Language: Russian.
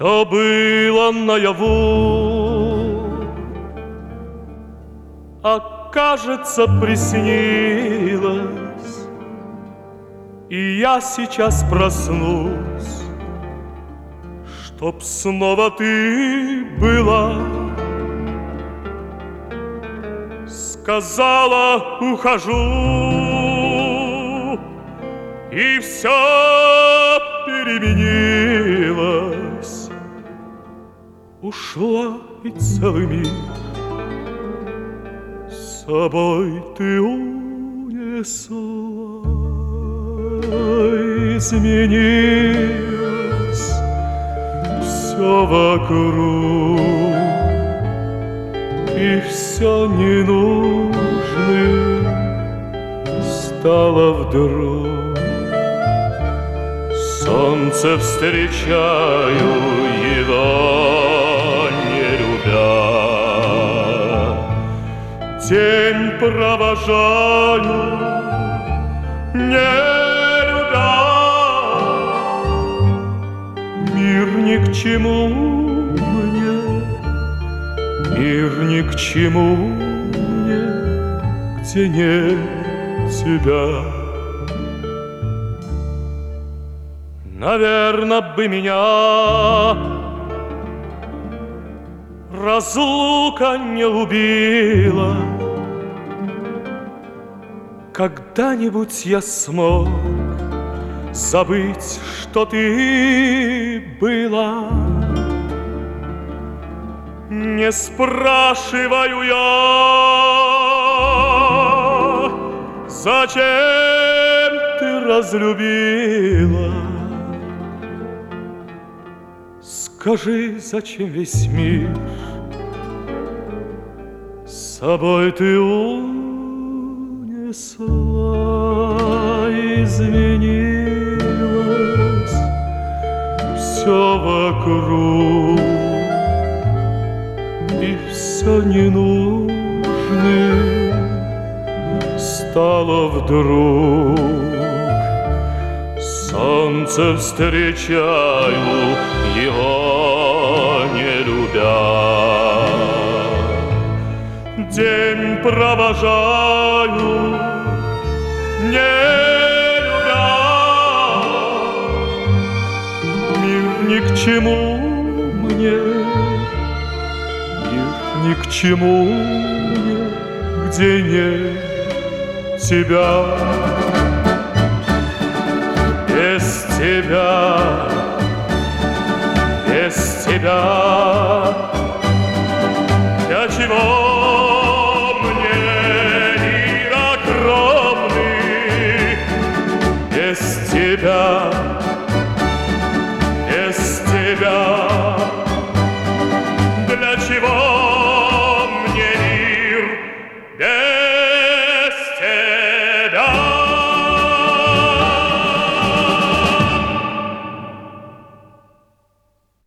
Все было наяву, а кажется, приснилось, и я сейчас проснусь, чтоб снова ты была. Сказала, ухожу, и все переменилось. Ушла и целый мир с собой ты унесла. Изменилось все вокруг, и все ненужным стало вдруг. Солнце встречаю, его не любя, день провожаю, не любя. Мир ни к чему мне, мир ни к чему мне, где нет тебя. Наверно, бы меня разлука не убила. Когда-нибудь я смог забыть, что ты была. Не спрашиваю я, зачем ты разлюбила. Скажи, зачем весь мир с собой ты унесла. Изменилось все вокруг, и все ненужным стало вдруг. Солнце встречаю, его не любя, день провожаю, не любя. Мир ни к чему мне, мир ни к чему мне, где нет тебя. Без тебя, без тебя я чего